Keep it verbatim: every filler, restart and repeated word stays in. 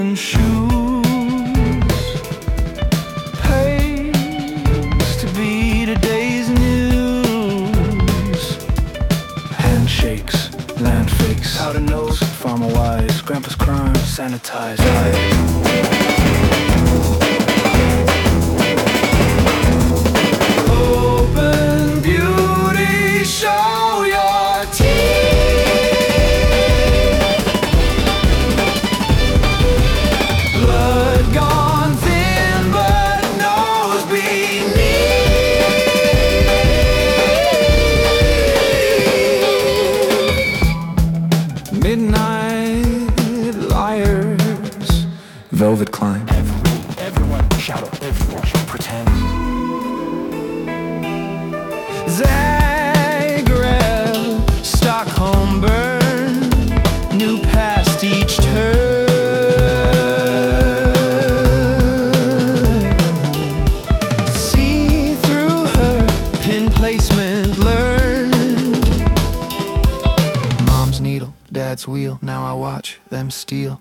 open shoes. Pays to be today's news. Handshakes, land fakes, how to nose, farmer wise, grandpa's crime, sanitized eyes. Open beauty, show your teeth. Blood gone thin, but nose beneath. Midnight liars, velvet climb. Everyone, everyone, shout out, everyone, pretend. Zagreb, Stockholm burn, new past each turn. See through her pin placement learned. Mom's needle, dad's wheel, now I watch them steal.